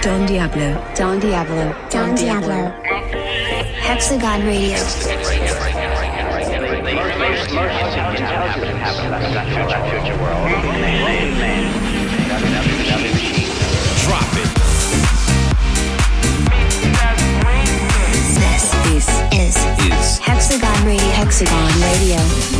Don Diablo, Don Diablo, Don Diablo. Hexagon Radio. Drop it. This is Hexagon Radio. Hexagon Radio.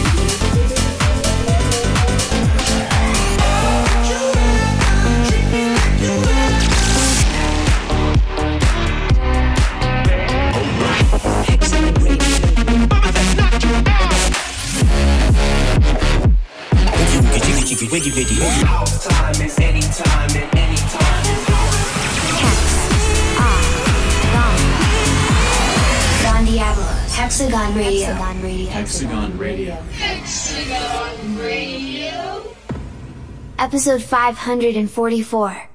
Wiggy wiggy. House time is anytime and anytime. Don Diablo. Hexagon Radio. Hexagon Radio. Hexagon Radio. Episode 544.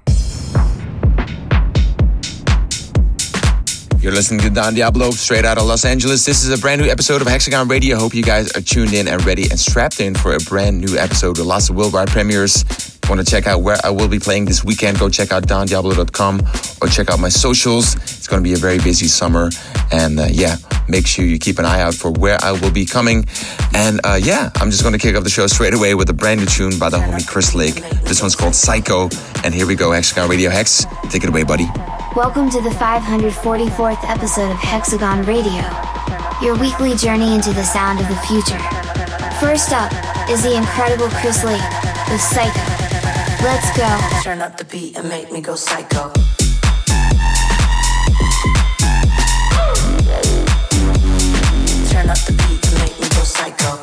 You're listening to Don Diablo, straight out of Los Angeles. This is a brand new episode of Hexagon Radio. Hope you guys are tuned in and ready and strapped in for a brand new episode with lots of worldwide premieres. Want to check out where I will be playing this weekend? Go check out dondiablo.com or check out my socials. It's going to be a very busy summer. And make sure you keep an eye out for where I will be coming. And I'm just going to kick off the show straight away with a brand new tune by the homie Chris Lake. This one's called Psycho. And here we go, Hexagon Radio. Hex, take it away, buddy. Welcome to the 544th episode of Hexagon Radio, your weekly journey into the sound of the future. First up is the incredible Chris Lake with Psycho. Let's go. Turn up the beat and make me go psycho. Turn up the beat and make me go psycho.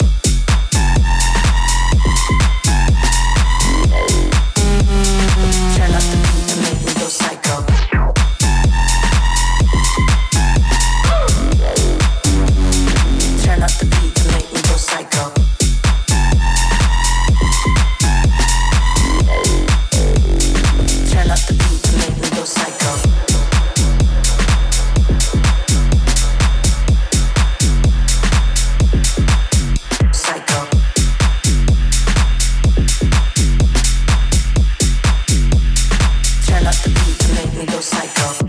Turn up the beat and make me go psycho. Turn up the beat and make me go psycho. Turn up the beat and make me go psycho. Psycho. Turn up the beat and make me go psycho.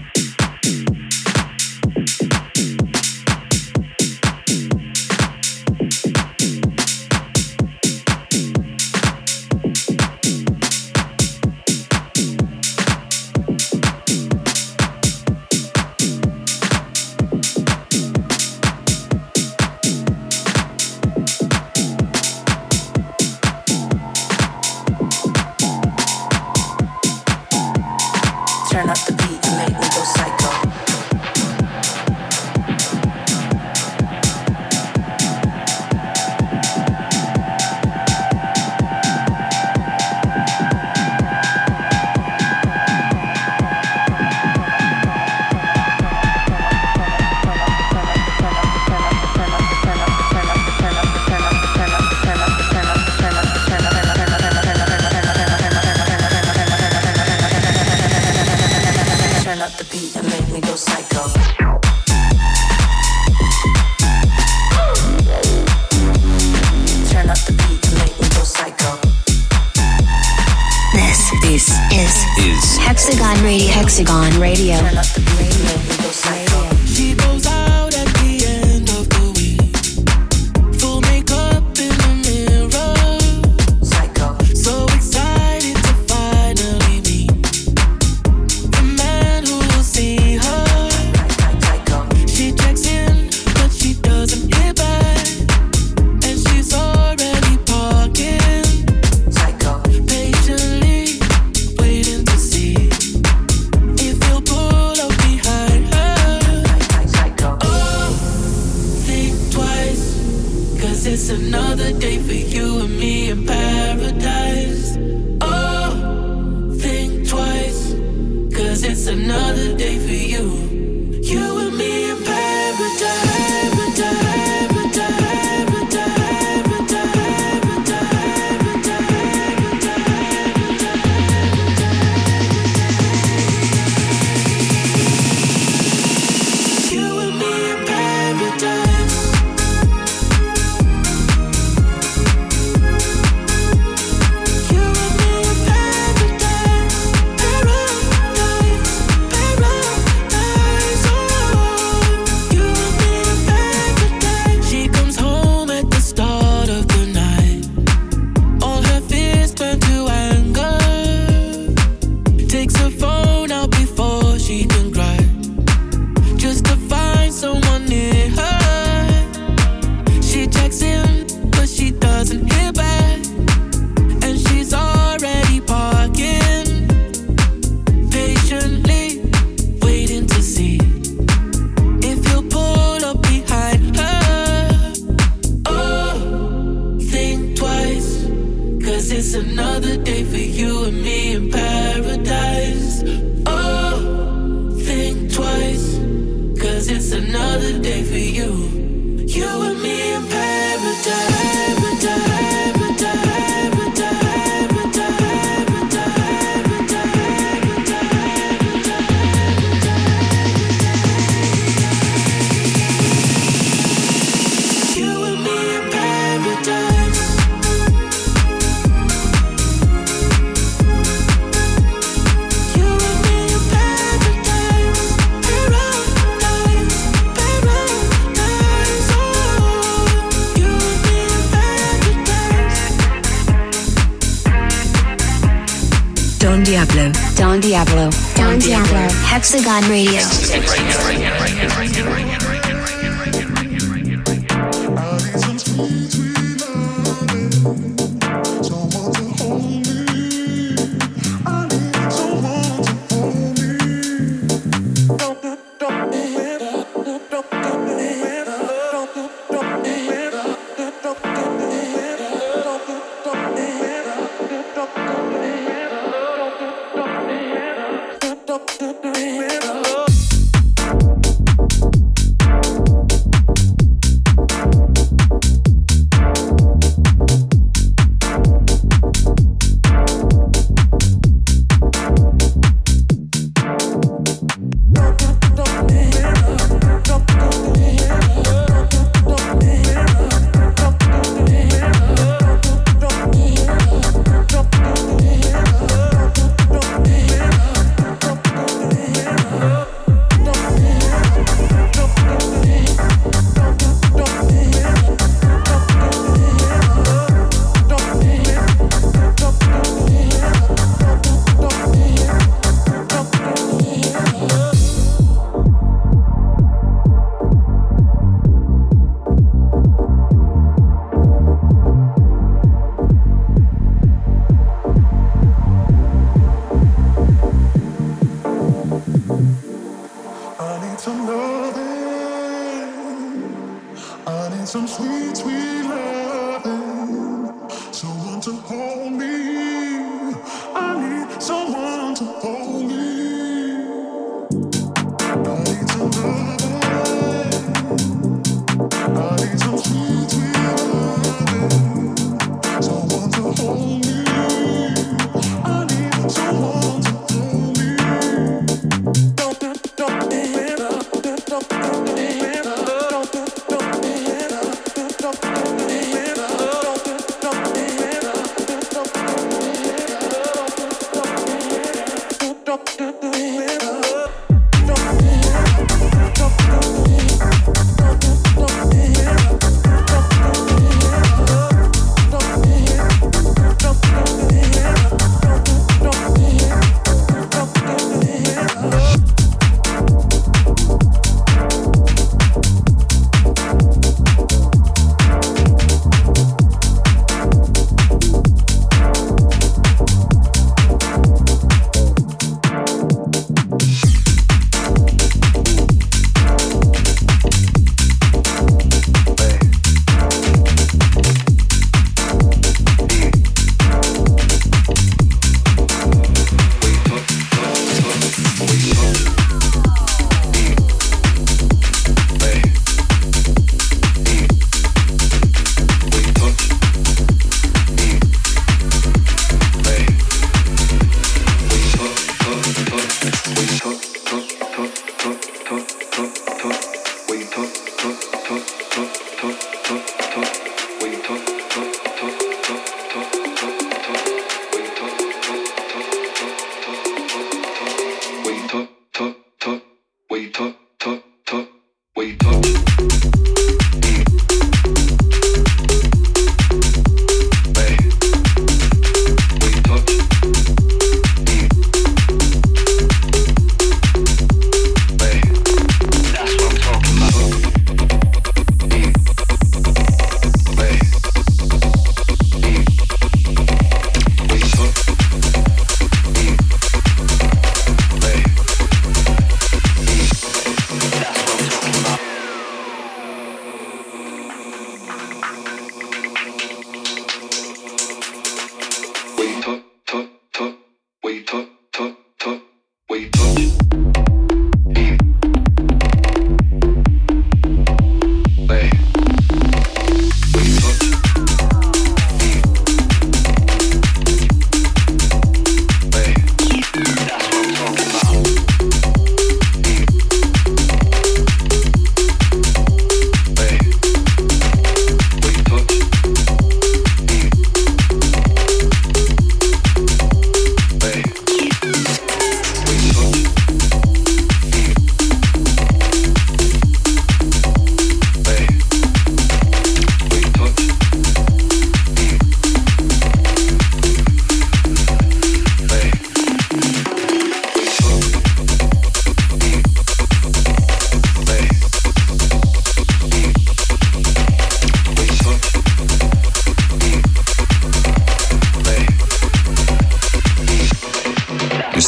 Turn up the beat and make me go psycho. Turn up the beat and make me go psycho. Turn up the beat and make me go psycho. This is Hexagon Radio. Hexagon Radio. Turn up the beat and make me go psycho. She goes out at the end of the week, full makeup in the mirror. Psycho. So excited to finally meet the man who will see her. Psycho. She checks in, but she doesn't get back, and she's already parking, Psycho. patiently waiting to see if he'll pull up behind her. Psycho. Oh, think twice, 'cause it's another day for you and me in paradise. Oh, think twice, 'cause it's another day for you and me in paradise. You and me in paradise. You and me in paradise. Paradise. the phone out before she can cry, just to find someone near her. She checks in, but she doesn't hear back, and she's already parking, patiently waiting to see if he'll pull up behind her. Oh, think twice, 'cause it's another day for you and me in paradise. Oh, think twice, 'cause it's another day for you, you and me in paradise. Don Diablo. Hexagon Radio.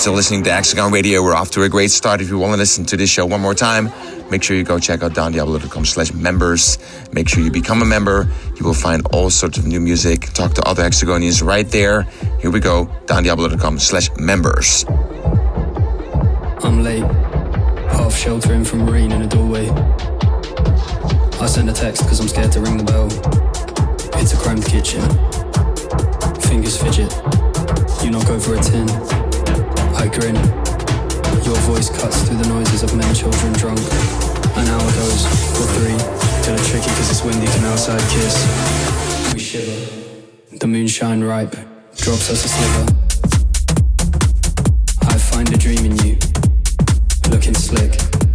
still listening to Hexagon Radio. We're off to a great start. If you want to listen to this show one more time, make sure you go check out dondiablo.com/members. Make sure you become a member. You will find all sorts of new music. Talk to other Hexagonians right there. Here we go, dondiablo.com/members. I'm late, half sheltering from rain in a doorway. I send a text cause I'm scared to ring the bell. It's a cramped kitchen, fingers fidget. You knock over a tin, I grin. Your voice cuts through the noises of men, children drunk. An hour goes, or 3, till a tricky cause it's windy can outside kiss. We shiver, the moonshine ripe, drops us a sliver. I find a dream in you, looking slick.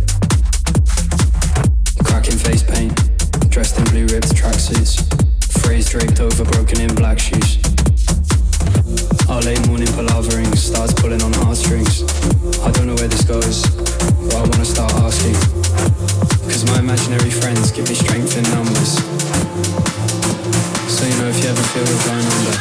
Cracking face paint, dressed in blue ribbed tracksuits. Phrase draped over broken in black shoes. Our late morning palavering starts pulling on heartstrings. I don't know where this goes, but I wanna start asking. Cause my imaginary friends give me strength in numbers. So you know if you ever feel you're going under.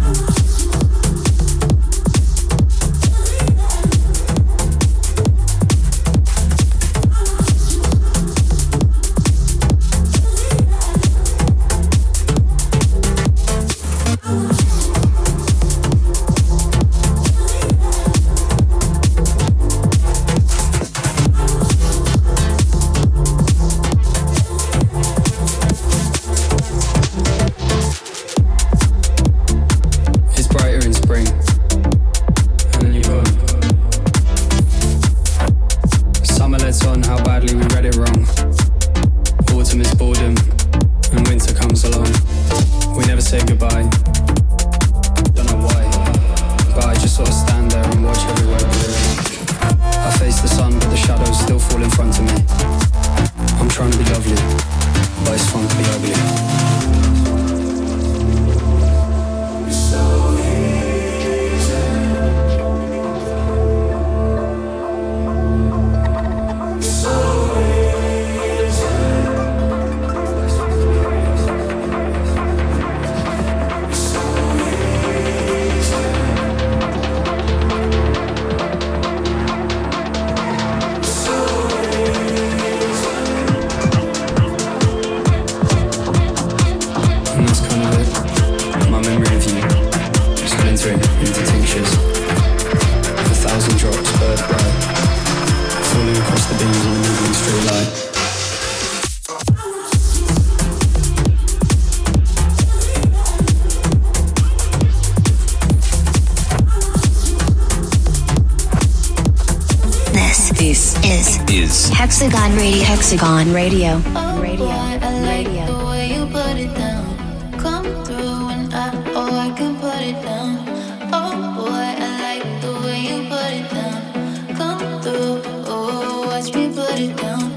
Hexagon Radio. Hexagon Radio. Oh, boy, I like the way you put it down. Come through and I can put it down. Oh boy, I like the way you put it down. Come through, oh, watch me put it down.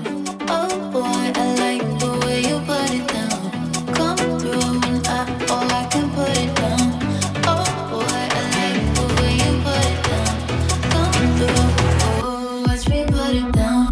Oh boy, I like the way you put it down. Come through and I can put it down. Oh boy, I like the way you put it down. Come through, oh, watch me put it down.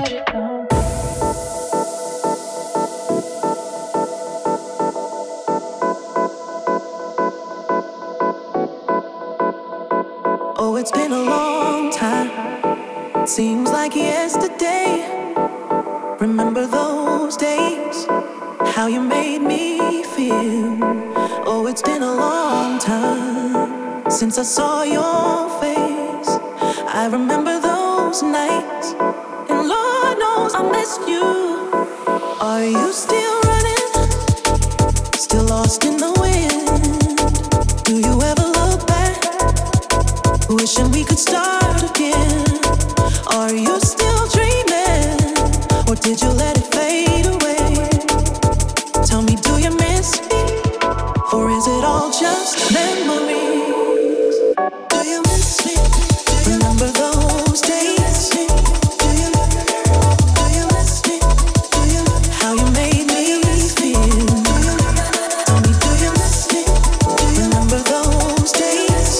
Oh, it's been a long time. Seems like yesterday. Remember those days? How you made me feel. Oh, it's been a long time since I saw your face. I remember those nights, and Lord knows I missed you. Are you still running? Still lost in the wind? Do you ever look back, wishing we could start again? Are you still dreaming, or did you let it fade away? Tell me, do you miss me, or is it all just memories? Do you miss me? Remember those days? Do you miss me? How you made me feel? Tell me, do you miss me? Remember those days?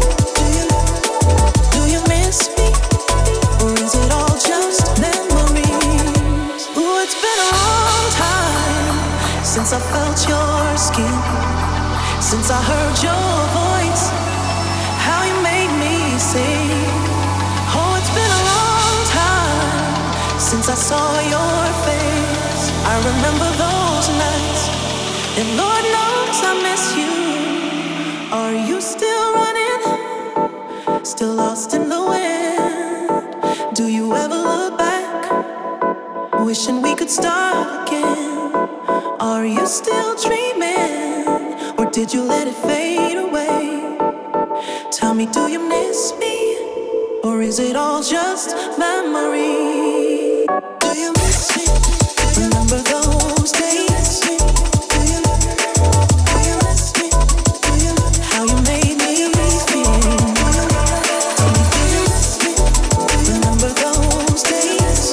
Do you miss me, or is it all just memories? Ooh, it's been a long time since I felt your skin, since I heard your voice, how you made me sing. Oh, it's been a long time since I saw your face. I remember those nights, and Lord knows I miss you. Are you still running, still lost in the wind? Do you ever look back, wishing we could start again? Are you still dreaming, or did you let it fade away? Tell me, do you miss me, or is it all just memory? Do you miss me? Remember those days? Do you miss me? How you made me feel? Tell me, do you miss me? Remember those days?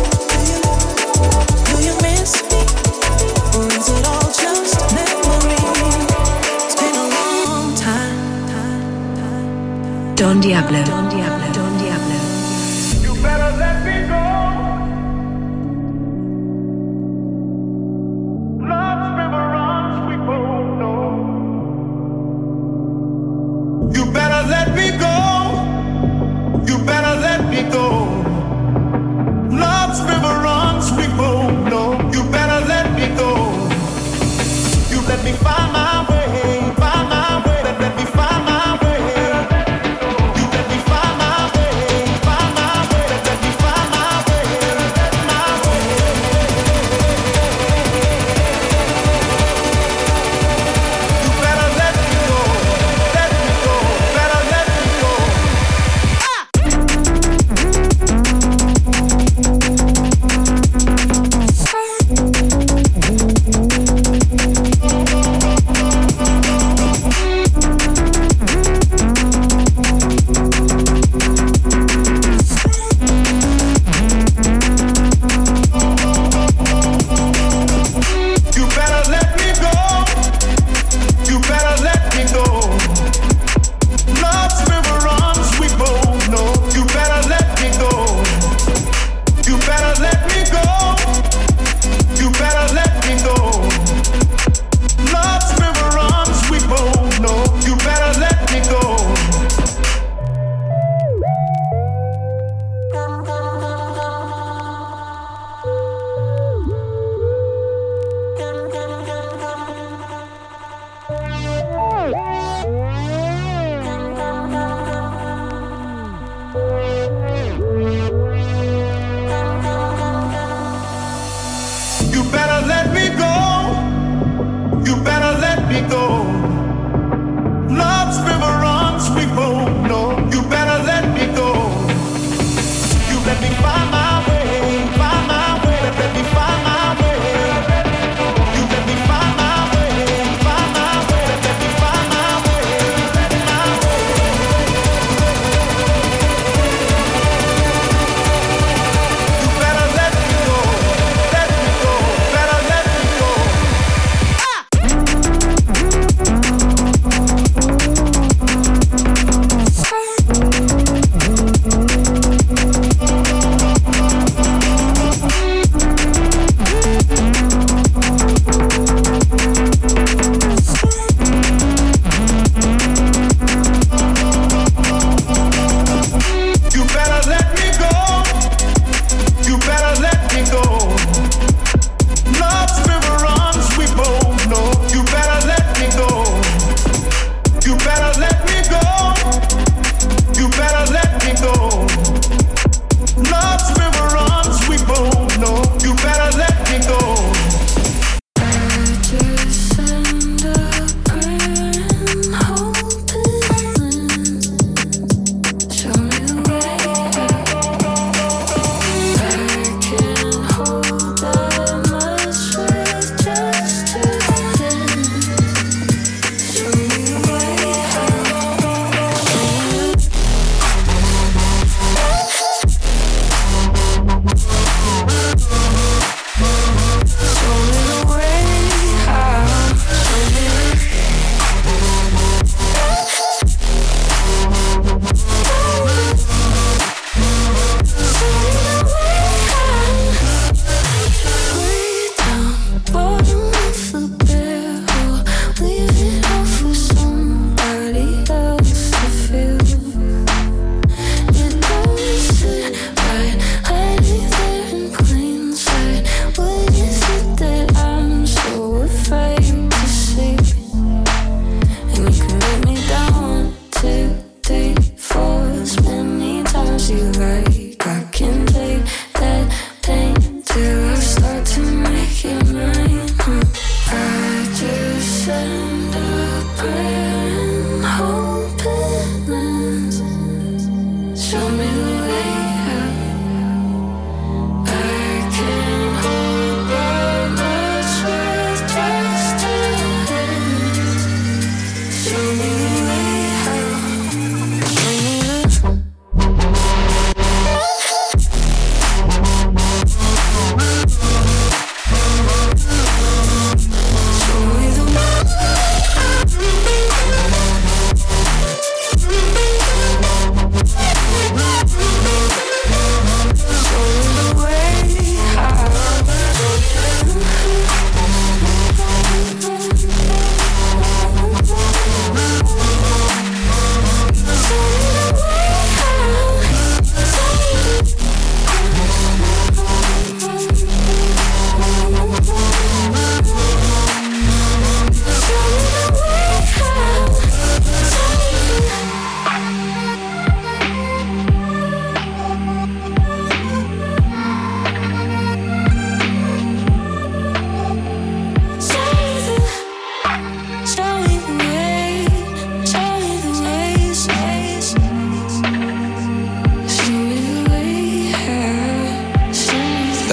Do you miss me, or is it all just memory? It's been a long time. Don Diablo. Don Diablo. Don Diablo. You better let me go. Love's river runs, we both know. You better let me go. You better let me go. Love's river runs, we both know. You better let me go. You let me find my way, find my way. Let me find my way. You let me find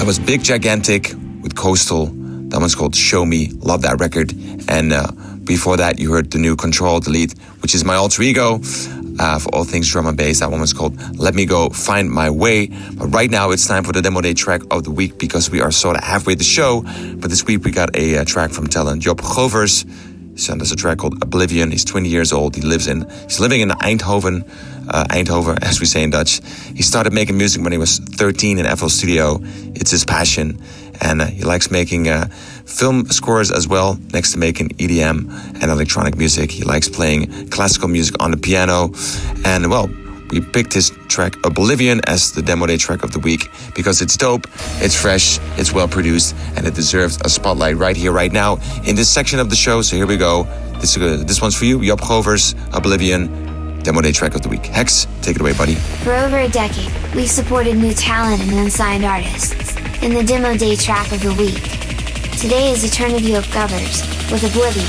That was Big Gigantic with Coastal. That one's called Show Me. Love that record. And before that, you heard the new Control Delete, which is my alter ego for all things drum and bass. That one was called Let Me Go, Find My Way. But right now, it's time for the Demo Day track of the week because we are sort of halfway the show. But this week, we got a track from talent Job Govers. He sent us a track called Oblivion. He's 20 years old. He's living in Eindhoven, as we say in Dutch. He started making music when he was 13 in FL Studio. It's his passion. And he likes making film scores as well, next to making EDM and electronic music. He likes playing classical music on the piano. And, well, we picked his track Oblivion as the Demo Day track of the week because it's dope, it's fresh, it's well produced, and it deserves a spotlight right here, right now, in this section of the show. So here we go. This one's for you, Job Govers, Oblivion, Demo Day track of the week. Hex, take it away, buddy. For over a decade, we've supported new talent and unsigned artists in the Demo Day track of the week. Today is the turn of Job Govers with Oblivion.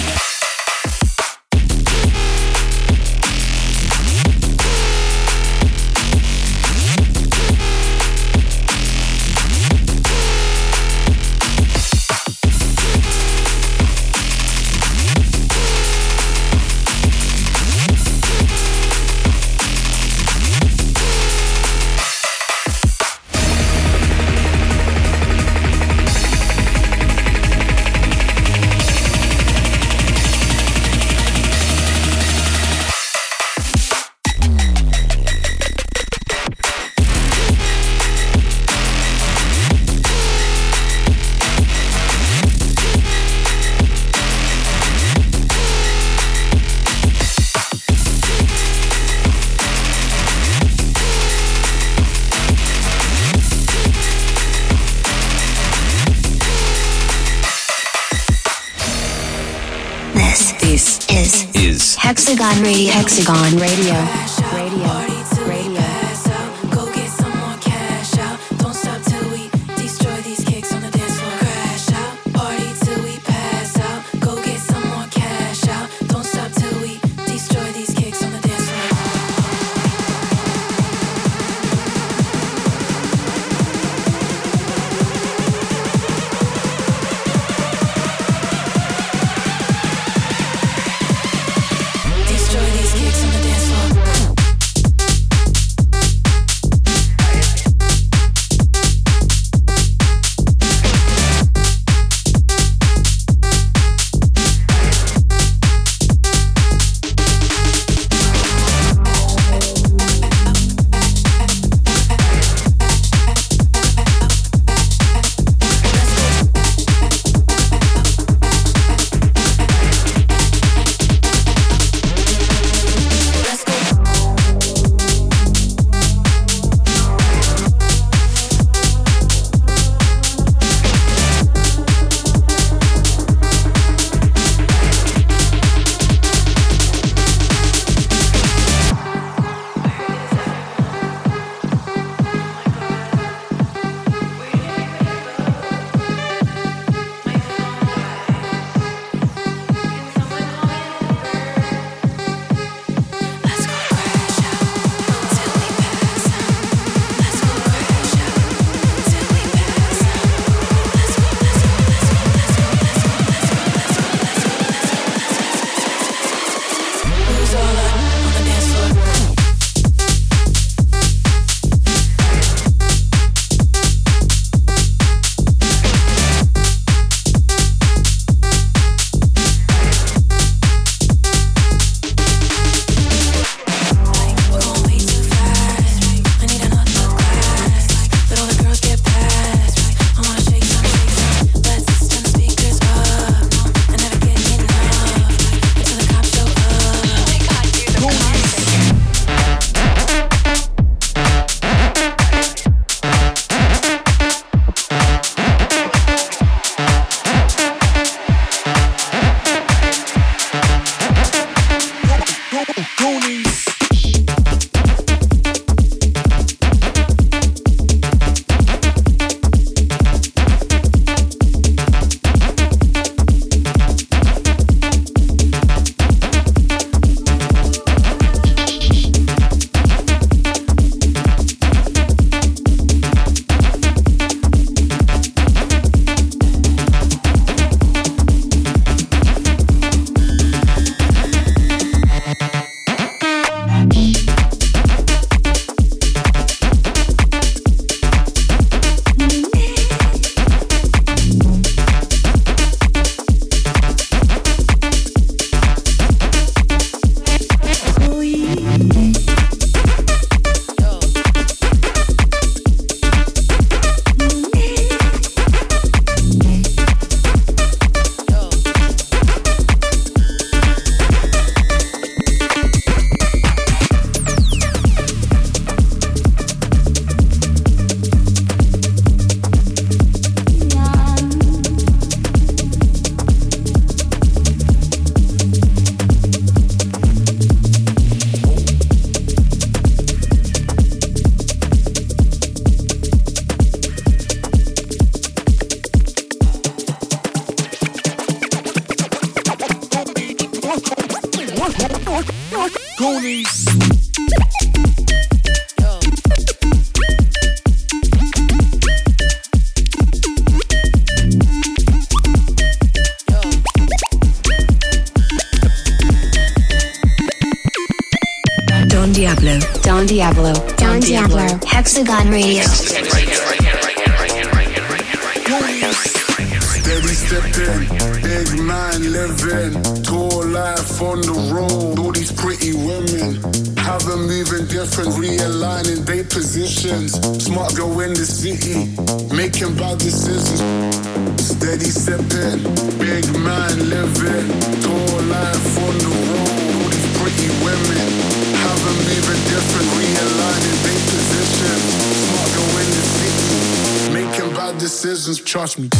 This is Hexagon Radio. Hexagon Radio. Destroy these kicks on the dance floor. Goonies. Don Diablo. Don Diablo. Don Diablo. Hexagon Radio. Steady stepping, big man living, tall life on the road. All these pretty women have them moving different, realigning their positions. Smart girl in the city, making bad decisions. Steady stepping, big man living, tall life on the road. All these pretty women have them moving different, realigning their positions. Smart girl in the city, making bad decisions. Trust me.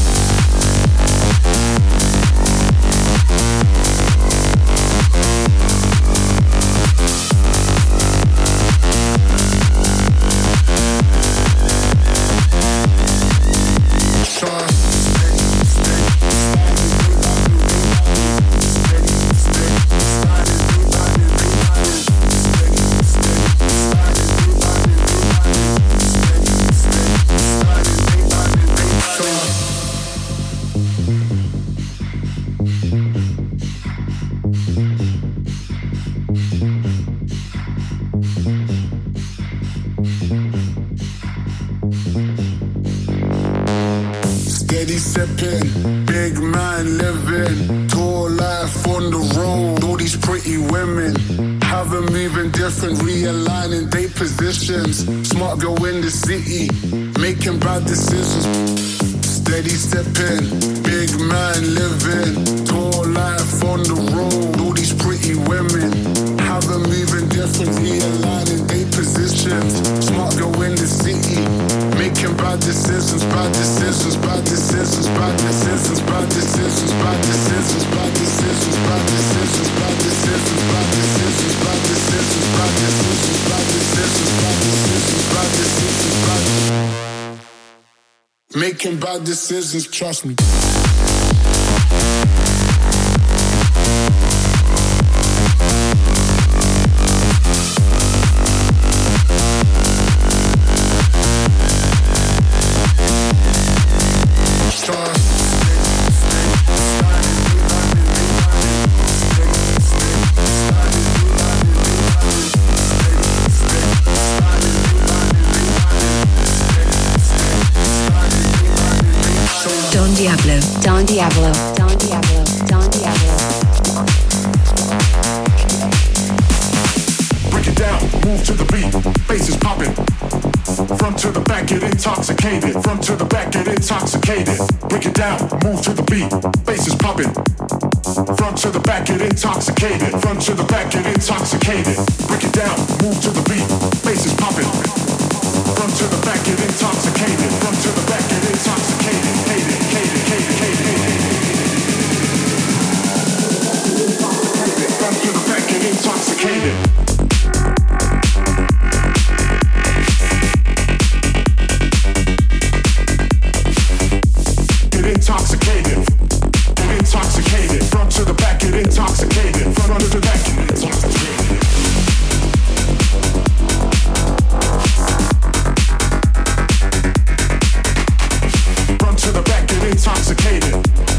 Steady sipping, big man living, tall life on the road. All these pretty women have them moving different, realigning their positions. Smart girl in the city, making bad decisions. Steady sipping, big man living, tall life on the road. All these pretty women have them moving different, realigning their positions. Smart girl in the city, making bad decisions, bad decisions, bad decisions, bad decisions, bad decisions, bad decisions, bad decisions, bad decisions, bad decisions, bad decisions, bad decisions, bad decisions, bad decisions, bad decisions, bad decisions, bad. Making bad decisions, trust me. Don Diablo. Don Diablo. Don Diablo. Don Diablo. Break it down, move to the beat, bass is popping. Front to the back, get intoxicated. Front to the back, get intoxicated. Break it down, move to the beat, bass is popping. Front to the back, get intoxicated. Front to the back, get intoxicated. Break it down, move to the beat, bass is popping. Front to the back, get intoxicated. Front to the back, get intoxicated. Hated, hated, hated, hated, hated. Front to the back, get intoxicated. Intoxicated, get intoxicated. Front to the back, get intoxicated. Front to the back, get intoxicated. Front to the back, get intoxicated.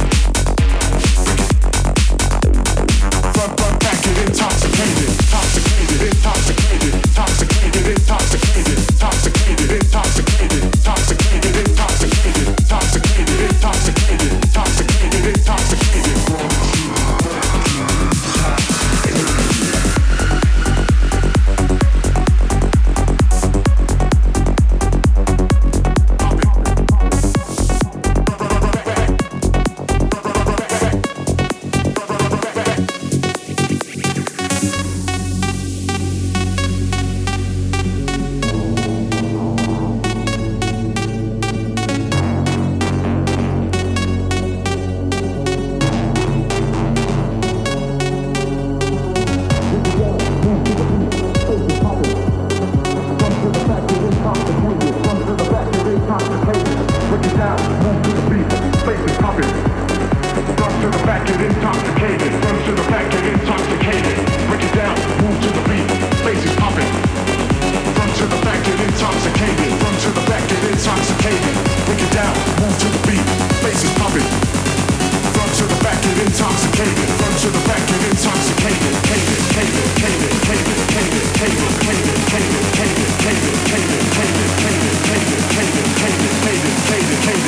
Front back, get intoxicated. Intoxicated, intoxicated, intoxicated, intoxicated, intoxicated, intoxicated, intoxicated, intoxicated, intoxicated, intoxicated, intoxicated, intoxicated. Front to the back, get intoxicated. Front to the back, get intoxicated. Break it down. down, move to the beat, bass is popping. Front to the back, get intoxicated. Front to the back, get intoxicated. Break it down, move to the beat, bass is popping. Front to the back, get intoxicated. Front to the back, get intoxicated. Cated, cated, cated, cated, cated, cated, cated, cated, cated, cated, cated, cated, cated, cated, cated, cated, cated, cated, cated,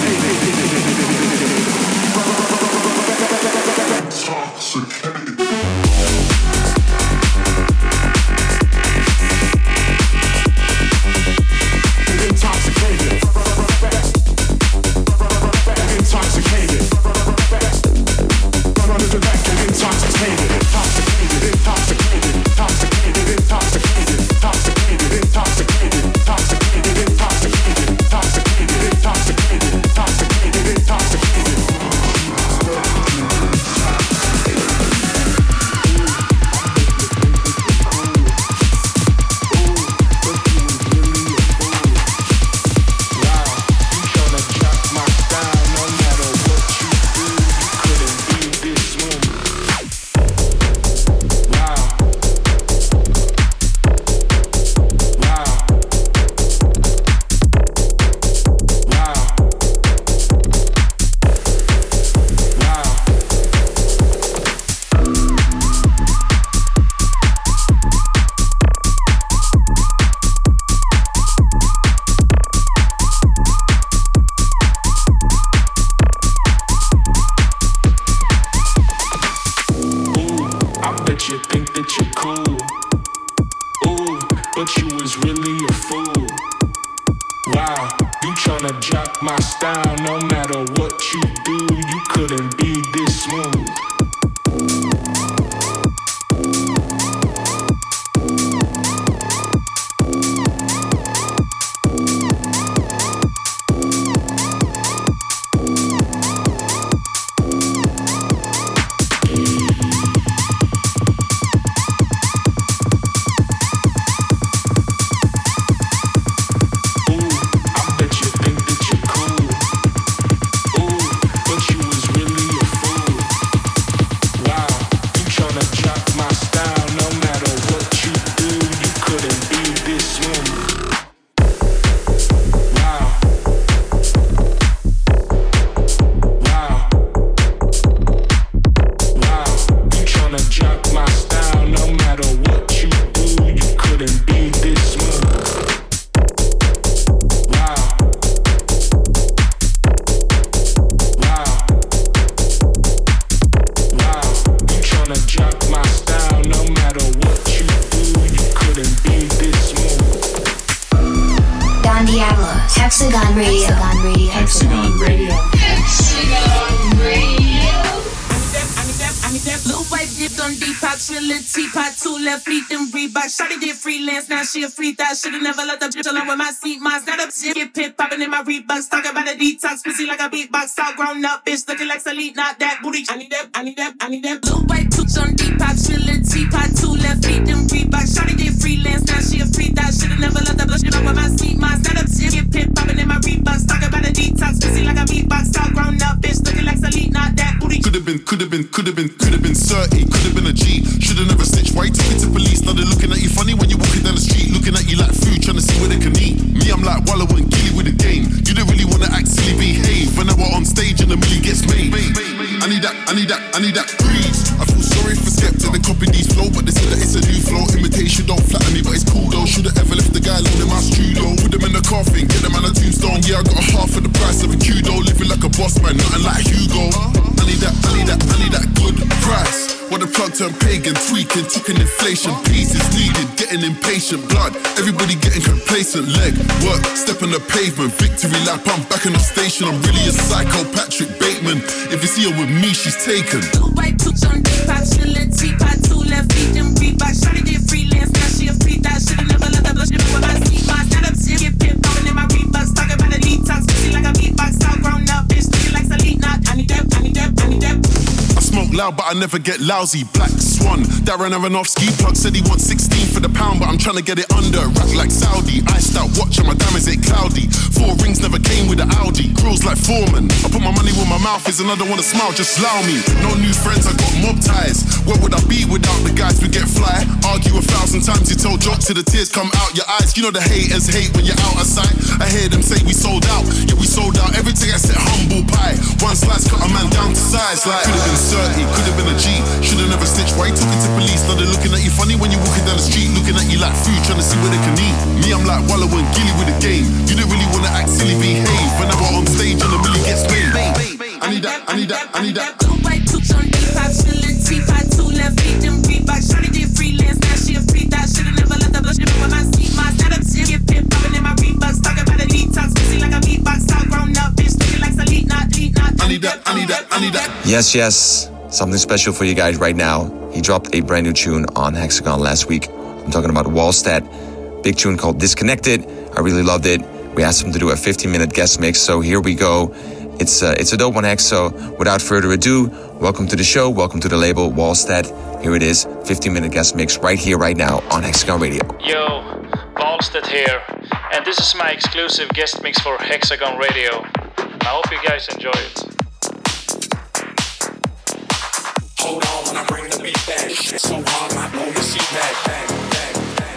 Hexagon Radio. Hexagon Radio. Hexagon Radio. I need that blue white dip on Depop, chillin' teapot, 2 left feet, them Reebok. Shawty did freelance, now she a free thought. Shoulda never let the bitch alone with my seat. Mine's not up shit, get pit poppin' in my Reeboks. Talk about a detox, pussy like a beatbox. All grown up, bitch looking like Salute, not that booty. I need that blue white tooch on Depop, chillin' teapot, 2 left feet, them Reebok. Shawty did freelance, now she a free thought. Shoulda never let the bitch alone with my seat. Mine's not up shit, get pit poppin' in my Reeboks. Talk about a detox, pussy like a beatbox. All grown up, bitch looking like Salute, not that booty. Could've been 30, could've been a G. Should've never snitched. Why you take it to police? Now they're looking at you funny when you're walking down the street, looking at you like food, trying to see where they can eat. Me, I'm like Wallow and Gilly with the game. You don't really wanna act silly, behave. When I was on stage and the milli gets made. I need that breeze. I feel sorry for Skepta, they copy these flow, but they say that it's a new flow. Imitation don't flatter me, but it's cool though. Should've ever left the guy alone in my studio. Put them in the coffin, get them on a tombstone. Yeah, I got half of the price of a Kudo. Living like a boss man, nothing like Hugo. I need that good price. What the plug turn pagan, tweaking, ticking inflation. Peace is needed, getting impatient. Blood, everybody getting complacent. Leg, work, step on the pavement. Victory lap, I'm back in the station. I'm really a psycho, Patrick Bateman. If you see her with me, she's taken. Blue white tooch on Depop, chillin' teapot, 2 left feet, them Reebok. Shawty did freelance, now she a free thought. Shoulda never let the blush with my seat. Mine's not up shit, get pit poppin' in my Reeboks. Talk about a detox, pussy like a beatbox. All grown up, bitch looking like Salute, not. I need that. I smoke loud, but I never get lousy. Black Swan, Darren Aronofsky. Plug said he wants 16 for the pound, but I'm trying to get it under. Rack like Saudi. Iced out watch and my diamonds ain't cloudy. 4 rings never came with an Audi. Grills like Foreman. I put my money where my mouth is and I don't wanna smile, just allow me. No new friends, I got mob ties. Where would I be without the guys we get fly? Argue 1,000 times, you tell jokes till the tears come out your eyes. You know the haters hate when you're out of sight. I hear them say we sold out, yeah we sold out. Everything I said humble pie. One slice cut a man down to size. Like could've been 30, could've been a G. Should've never snitched. Why you talking to police? Now they're looking at you funny when you're walking down the street. Looking at you like food, trying to see where they can eat. Me, I'm like Wallow and Gilly with the game. You don't really wanna act silly, behave. When I'm on stage and the million gets paid. I need that, I need that, I need that. 2 by 2 on D5, shillin', T5, 2 left feet, them Reeboks. Shawty did freelance, now she a free that. Should've never let the blush with my seat. My setup shit get pimp poppin' in my Reeboks. Talk about a detox, pussy like a meatbox. All grown up, bitch, looking like Salite, not delete, not. I need that, I need that, I need that. Yes, yes. Something special for you guys right now. He dropped a brand new tune on Hexagon last week. I'm talking about Wallstat. Big tune called Disconnected. I really loved it. We asked him to do a 15-minute guest mix, so here we go. It's a dope one, Hex. So without further ado, welcome to the show. Welcome to the label Wallstat. Here it is, 15-minute guest mix right here, right now on Hexagon Radio. Yo, Wallstat here, and this is my exclusive guest mix for Hexagon Radio. I hope you guys enjoy it. Hold on when I bring the beat back. Shit so hard, my blow your seat back, back, back, back.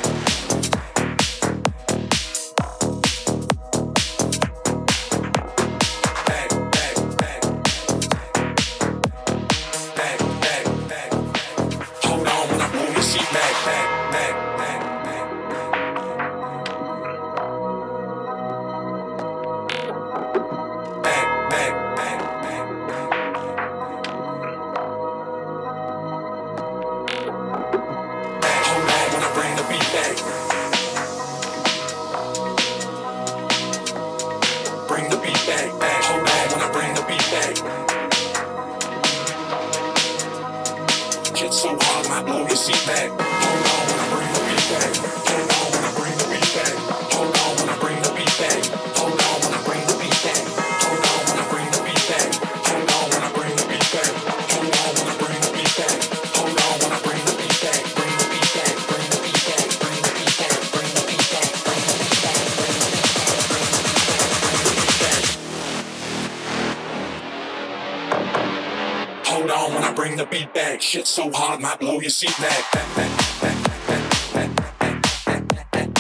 Shit so hard, might blow your seat back, back, back, back, back, back, back, back.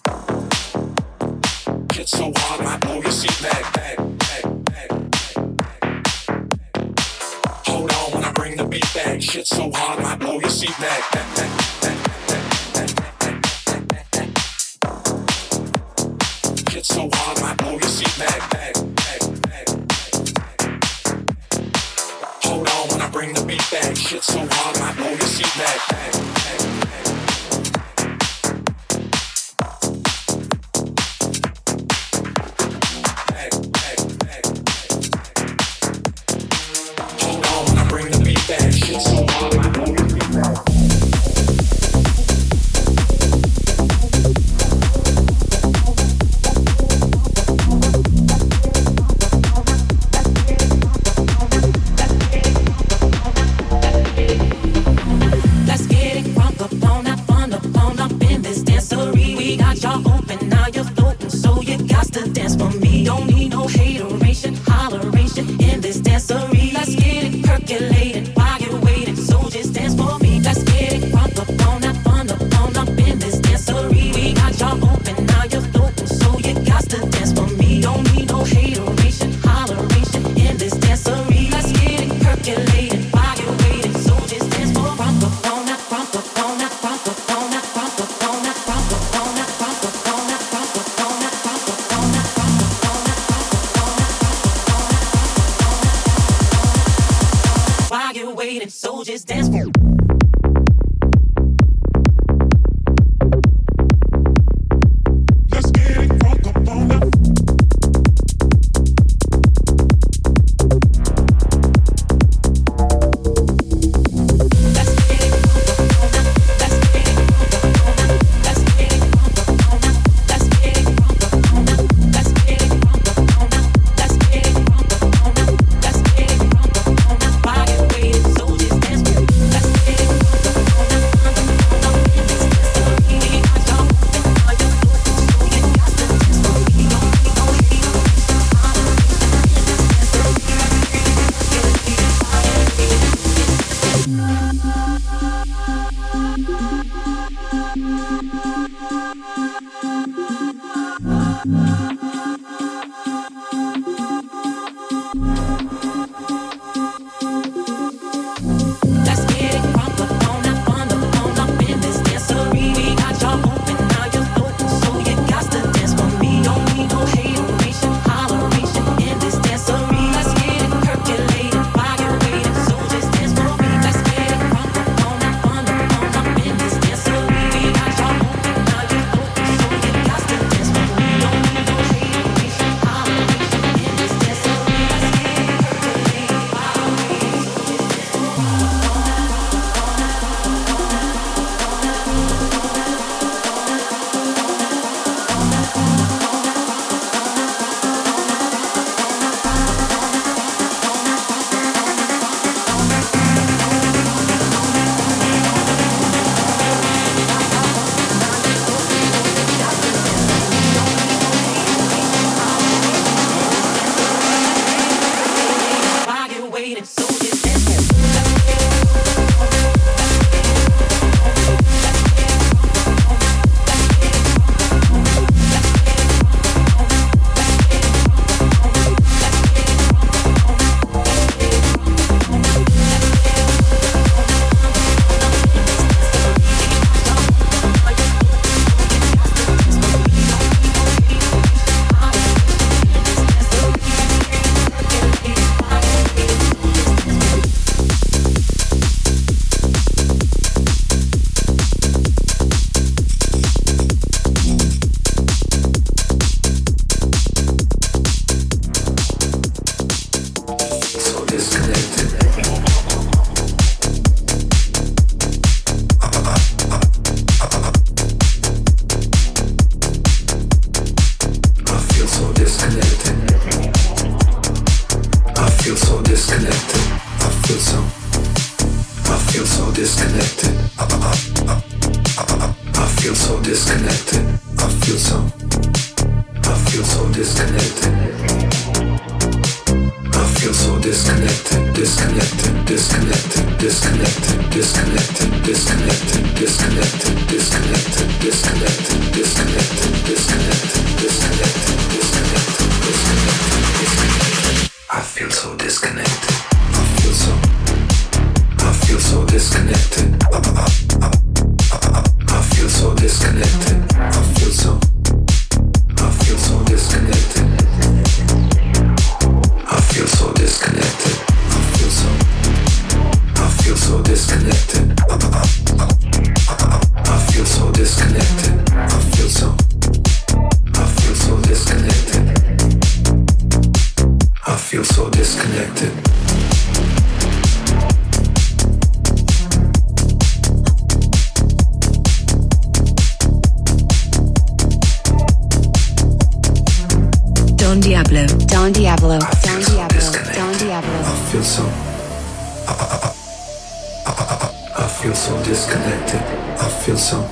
Shit so hard, might blow your seat back, back, back, back. Hold on when I bring the beat back. Shit so hard, might blow your seat back, back, back, back, back, back, back. Shit so hard, might blow your seat back, back, back, back. Hold on when I bring the beat back. Shit so hard, might blow your seat back, back, back, back. Hold on when I bring the beat back. Shit so hard, might blow your seat back. Soldiers disconnected. I feel so disconnected. I feel so disconnected. I feel so disconnected. I feel so disconnected, disconnected, disconnected, disconnected, disconnected, disconnected, disconnected, disconnected, disconnected, disconnected, disconnected, disconnected, disconnected, disconnected. I feel so disconnected. I feel so disconnected. I feel so disconnected. I feel so disconnected. I feel so disconnected. I feel so disconnected. I feel so disconnected. I feel so disconnected. I feel so disconnected. Don Diablo, Don Diablo, Don Diablo, Don Diablo. I feel so disconnected. I feel so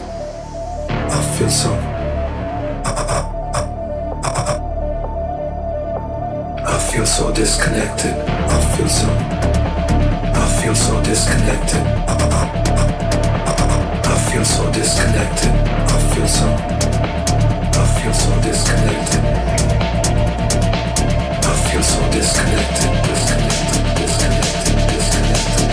disconnected. I feel so disconnected. I feel so disconnected. I feel so disconnected. I feel so disconnected. Disconnected, disconnected, disconnected,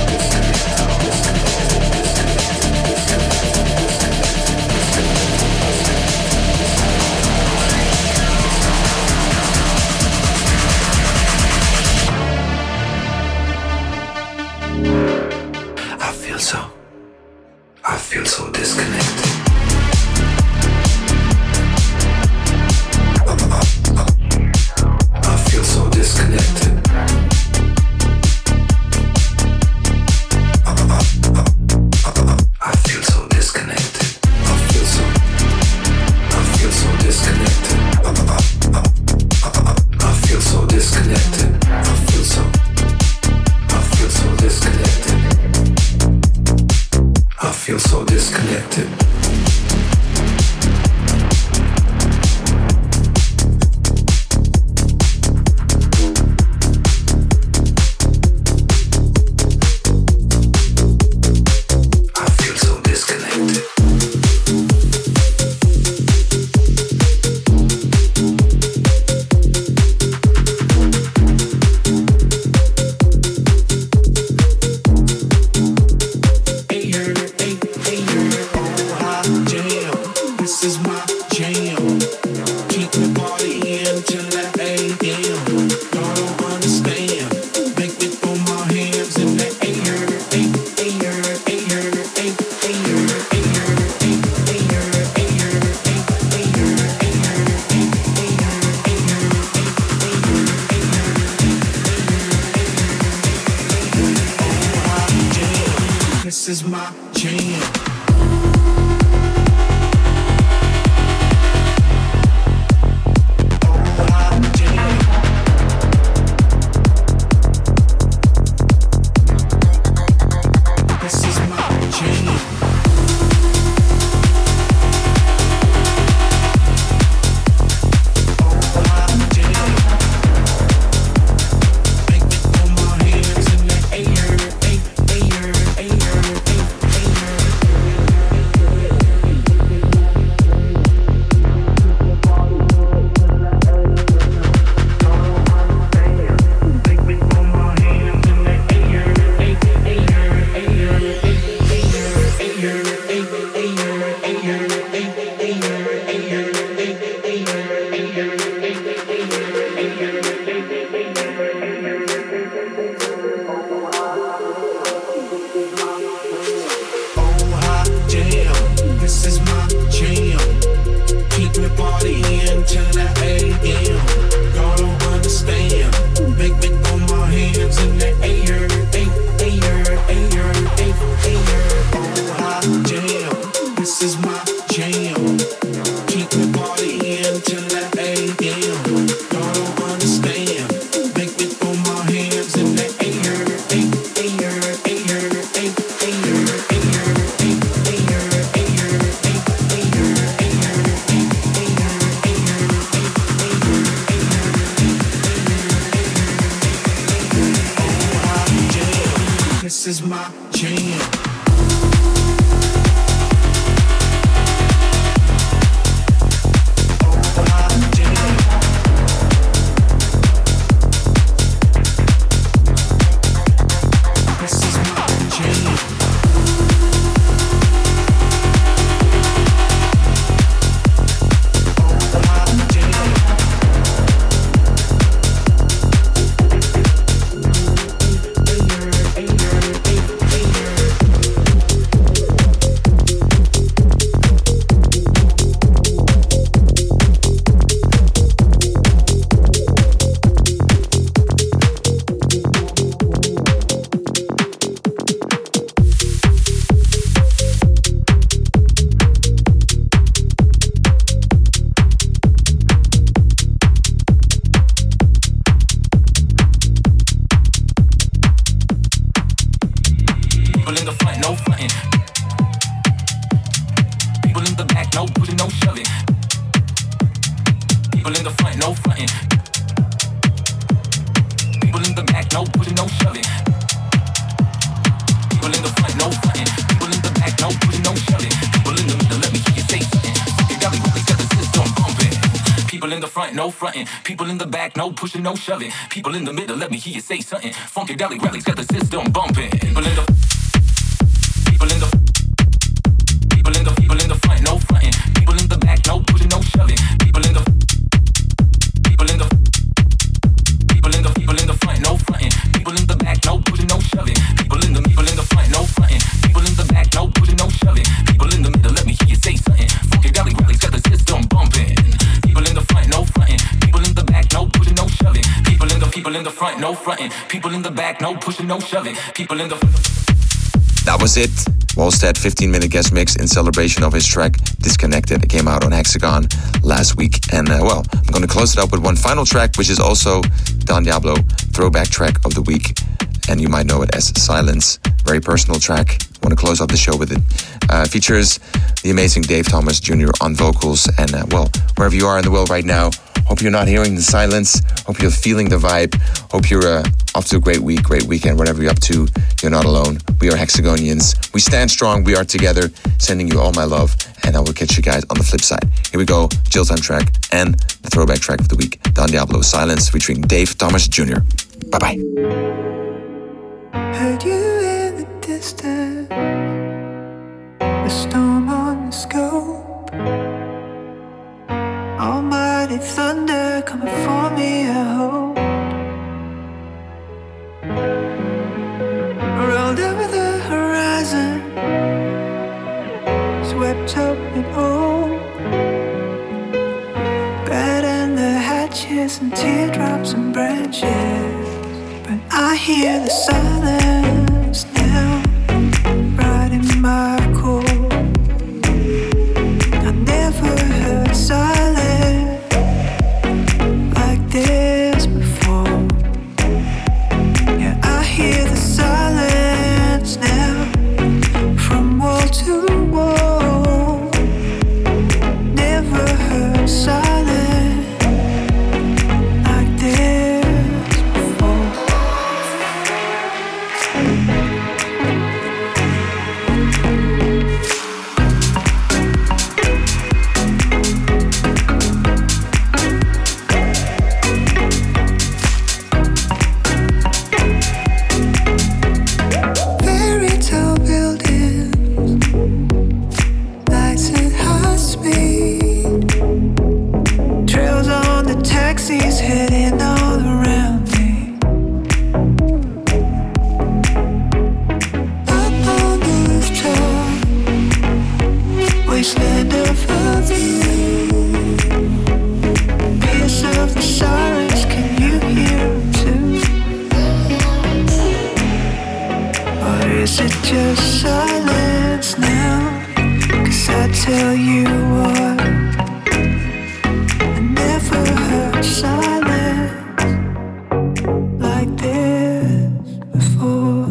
I feel so disconnected. I feel so disconnected. I feel so disconnected. I feel so disconnected. I feel so disconnected. I feel so disconnected. I feel so disconnected. This is my jam. is my jam. People in the back, no pushing, no shoving. People in the middle, let me hear you say something. Funkadelic rallies got the system bumping. People in the front, no fronting. People in the back, no pushing, no shoving. People in the front, no fronting. People in the back, no pushing, no shoving. People in the front, no fronting. People in the back, no pushing, no shoving. People in the middle, let me hear you say something. Funkadelic rallies got the system bumping. People in the front, no fronting. People in the back, no pushing, no shoving. People in the front, no fronting. People in the back, no pushing, no shoving. People in the. That was it. Wallstead 15-minute guest mix in celebration of his track Disconnected. It came out on Hexagon last week. And I'm going to close it up with one final track, which is also Don Diablo throwback track of the week. And you might know it as Silence. Very personal track. I want to close out the show with it. Features the amazing Dave Thomas Jr. on vocals. And wherever you are in the world right now, hope you're not hearing the silence. Hope you're feeling the vibe. Hope you're off to a great week, great weekend, whatever you're up to. You're not alone. We are Hexagonians. We stand strong. We are together. Sending you all my love. And I will catch you guys on the flip side. Here we go. Chill Time track and the throwback track of the week. Don Diablo, Silence, featuring Dave Thomas Jr. Bye-bye. Heard you in the distance, the storm on the scope, almighty thunder coming for me, I hope. Rolled over the horizon, swept up in hope, batting the hatches and teardrops and branches. But I hear the silence now, right in my core. I never heard silence like this before. Yeah, I hear the silence now, from wall to wall. Never heard silence like this before. tell you what, I never heard silence like this before.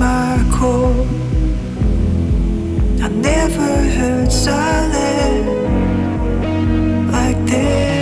my core. I never heard silence like this.